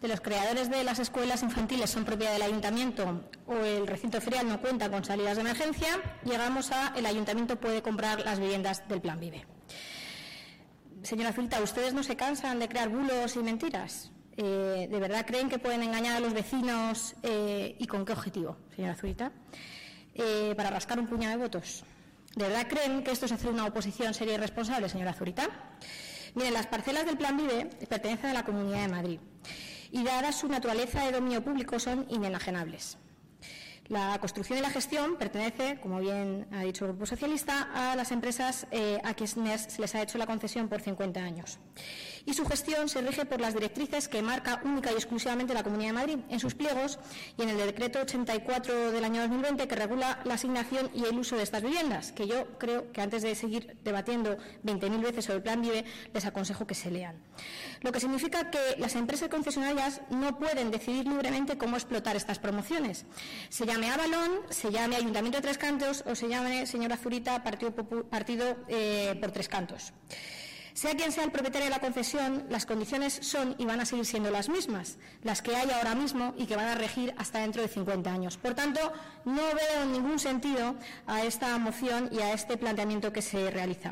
de los creadores de las escuelas infantiles son propiedad del ayuntamiento o el recinto ferial no cuenta con salidas de emergencia, llegamos a el ayuntamiento puede comprar las viviendas del Plan Vive. Señora Zurita, ¿ustedes no se cansan de crear bulos y mentiras? ¿De verdad creen que pueden engañar a los vecinos y con qué objetivo, señora Zurita? ¿Para rascar un puñado de votos? ¿De verdad creen que esto es hacer una oposición seria y responsable, señora Zurita? Miren, las parcelas del Plan Vive pertenecen a la Comunidad de Madrid y, dada su naturaleza de dominio público, son inenajenables. La construcción y la gestión pertenece, como bien ha dicho el Grupo Socialista, a las empresas a quienes se les ha hecho la concesión por 50 años. Y su gestión se rige por las directrices que marca única y exclusivamente la Comunidad de Madrid en sus pliegos y en el Decreto 84 del año 2020 que regula la asignación y el uso de estas viviendas, que yo creo que antes de seguir debatiendo 20.000 veces sobre el Plan Vive, les aconsejo que se lean. Lo que significa que las empresas concesionarias no pueden decidir libremente cómo explotar estas promociones. Se llame Avalon, se llame Ayuntamiento de Tres Cantos o se llame, señora Zurita, Partido por Tres Cantos. Sea quien sea el propietario de la concesión, las condiciones son y van a seguir siendo las mismas, las que hay ahora mismo y que van a regir hasta dentro de 50 años. Por tanto, no veo ningún sentido a esta moción y a este planteamiento que se realiza.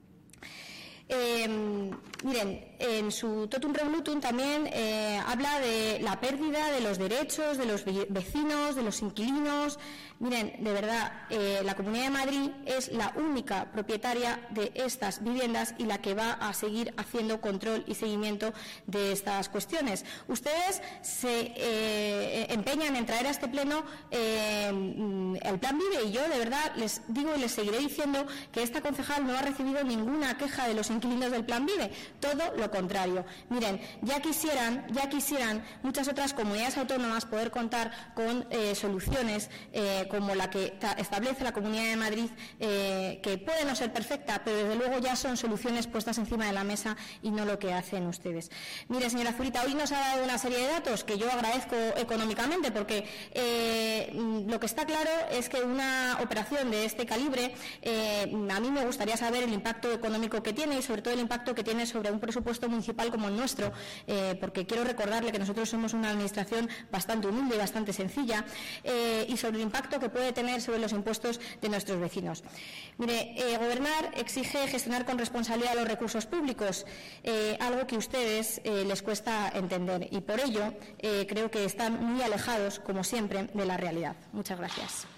Miren, en su totum revolutum también habla de la pérdida de los derechos de los vecinos, de los inquilinos. Miren, de verdad, la Comunidad de Madrid es la única propietaria de estas viviendas y la que va a seguir haciendo control y seguimiento de estas cuestiones. Ustedes se empeñan en traer a este pleno el Plan Vive y yo, de verdad, les digo y les seguiré diciendo que esta concejal no ha recibido ninguna queja de los inquilinos del Plan Vive, todo lo contrario. Miren, ya quisieran muchas otras comunidades autónomas poder contar con soluciones como la que establece la Comunidad de Madrid, que puede no ser perfecta, pero desde luego ya son soluciones puestas encima de la mesa y no lo que hacen ustedes. Mire, señora Zurita, hoy nos ha dado una serie de datos que yo agradezco económicamente, porque lo que está claro es que una operación de este calibre, a mí me gustaría saber el impacto económico que tiene y sobre todo el impacto que tiene sobre un presupuesto municipal como el nuestro, porque quiero recordarle que nosotros somos una administración bastante humilde y bastante sencilla, y sobre el impacto que puede tener sobre los impuestos de nuestros vecinos. Mire, gobernar exige gestionar con responsabilidad los recursos públicos, algo que a ustedes les cuesta entender y por ello creo que están muy alejados, como siempre, de la realidad. Muchas gracias.